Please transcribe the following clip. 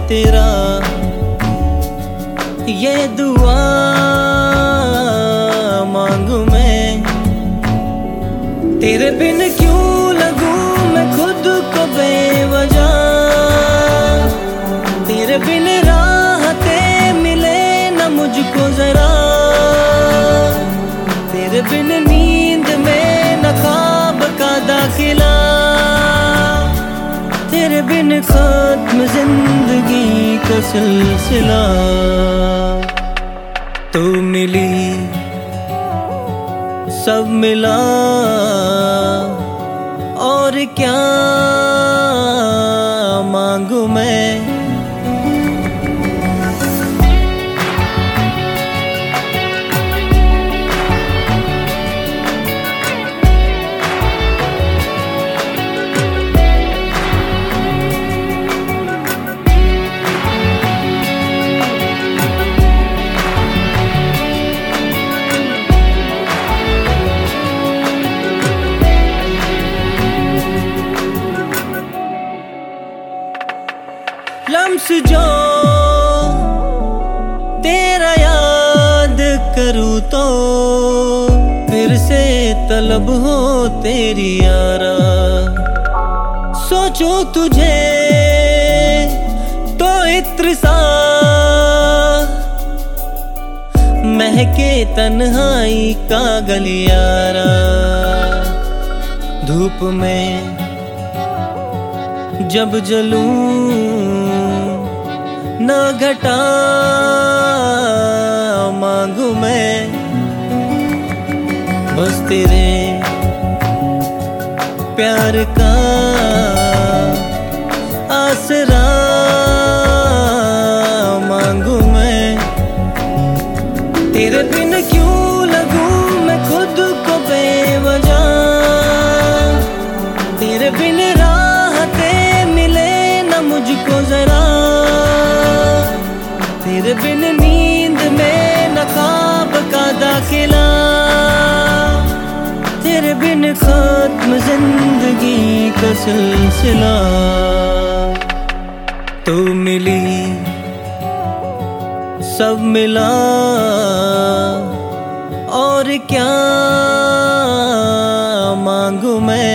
तेरा ये दुआ मांगू मैं। तेरे बिन क्यों लगूं मैं खुद को बेवजह, तेरे बिन राहतें मिले न मुझको जरा, तेरे बिन नींद में न ख्वाब का दाखिला, तेरे बिन खत्म जिंदगी का सिलसिला। तू मिली सब मिला और क्या मांगू मैं। लम्स जो तेरा याद करूँ तो फिर से तलब हो तेरी यारा। सोचूं तुझे तो इत्र सा महके तन्हाई का गलियारा। धूप में जब जलूं न घटा मांगू मैं, बस तेरे प्यार का आसरा मांगू मैं। तेरे बिन क्यों लगूं मैं खुद को बेवजह, तेरे बिन राहतें मिले न मुझको जरा, तेरे बिन नींद में न ख्वाब का दाखिला, तेरे बिन खत्म जिंदगी का सिलसिला। तू मिली सब मिला और क्या मांगू मैं।